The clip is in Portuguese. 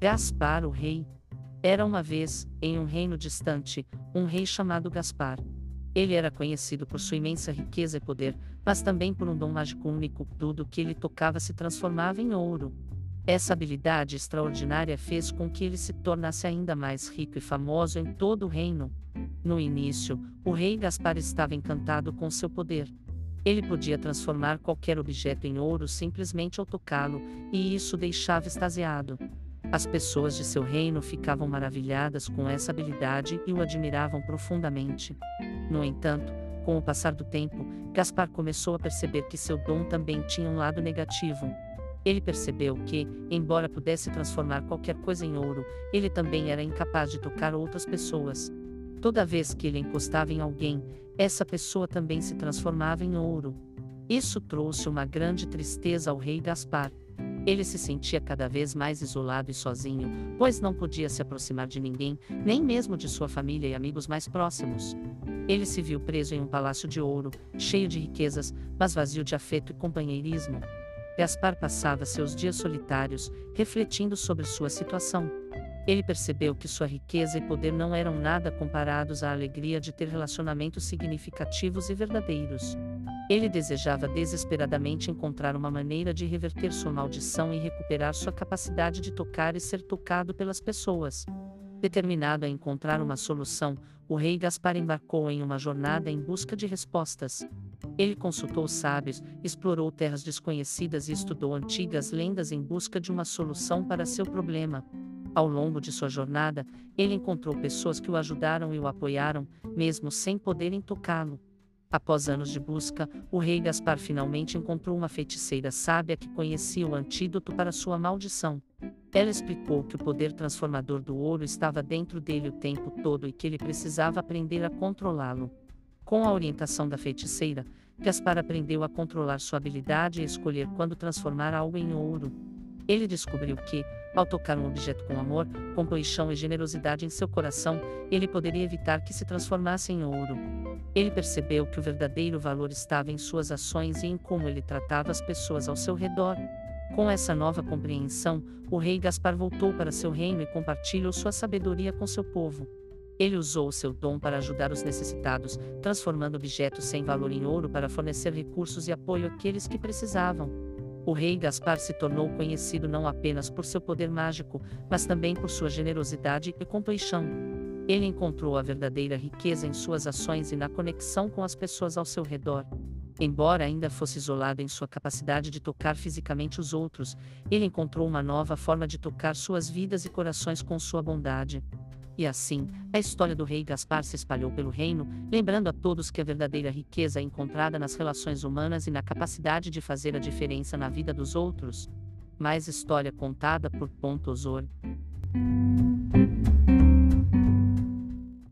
Gaspar, o rei. Era uma vez, em um reino distante, um rei chamado Gaspar. Ele era conhecido por sua imensa riqueza e poder, mas também por um dom mágico único: tudo que ele tocava se transformava em ouro. Essa habilidade extraordinária fez com que ele se tornasse ainda mais rico e famoso em todo o reino. No início, o rei Gaspar estava encantado com seu poder. Ele podia transformar qualquer objeto em ouro simplesmente ao tocá-lo, e isso o deixava extasiado. As pessoas de seu reino ficavam maravilhadas com essa habilidade e o admiravam profundamente. No entanto, com o passar do tempo, Gaspar começou a perceber que seu dom também tinha um lado negativo. Ele percebeu que, embora pudesse transformar qualquer coisa em ouro, ele também era incapaz de tocar outras pessoas. Toda vez que ele encostava em alguém, essa pessoa também se transformava em ouro. Isso trouxe uma grande tristeza ao rei Gaspar. Ele se sentia cada vez mais isolado e sozinho, pois não podia se aproximar de ninguém, nem mesmo de sua família e amigos mais próximos. Ele se viu preso em um palácio de ouro, cheio de riquezas, mas vazio de afeto e companheirismo. Gaspar passava seus dias solitários, refletindo sobre sua situação. Ele percebeu que sua riqueza e poder não eram nada comparados à alegria de ter relacionamentos significativos e verdadeiros. Ele desejava desesperadamente encontrar uma maneira de reverter sua maldição e recuperar sua capacidade de tocar e ser tocado pelas pessoas. Determinado a encontrar uma solução, o rei Gaspar embarcou em uma jornada em busca de respostas. Ele consultou sábios, explorou terras desconhecidas e estudou antigas lendas em busca de uma solução para seu problema. Ao longo de sua jornada, ele encontrou pessoas que o ajudaram e o apoiaram, mesmo sem poderem tocá-lo. Após anos de busca, o rei Gaspar finalmente encontrou uma feiticeira sábia que conhecia o antídoto para sua maldição. Ela explicou que o poder transformador do ouro estava dentro dele o tempo todo e que ele precisava aprender a controlá-lo. Com a orientação da feiticeira, Gaspar aprendeu a controlar sua habilidade e escolher quando transformar algo em ouro. Ele descobriu que, ao tocar um objeto com amor, compaixão e generosidade em seu coração, ele poderia evitar que se transformasse em ouro. Ele percebeu que o verdadeiro valor estava em suas ações e em como ele tratava as pessoas ao seu redor. Com essa nova compreensão, o rei Gaspar voltou para seu reino e compartilhou sua sabedoria com seu povo. Ele usou seu dom para ajudar os necessitados, transformando objetos sem valor em ouro para fornecer recursos e apoio àqueles que precisavam. O rei Gaspar se tornou conhecido não apenas por seu poder mágico, mas também por sua generosidade e compaixão. Ele encontrou a verdadeira riqueza em suas ações e na conexão com as pessoas ao seu redor. Embora ainda fosse isolado em sua capacidade de tocar fisicamente os outros, ele encontrou uma nova forma de tocar suas vidas e corações com sua bondade. E assim, a história do rei Gaspar se espalhou pelo reino, lembrando a todos que a verdadeira riqueza é encontrada nas relações humanas e na capacidade de fazer a diferença na vida dos outros. Mais história contada por Ponto Osor.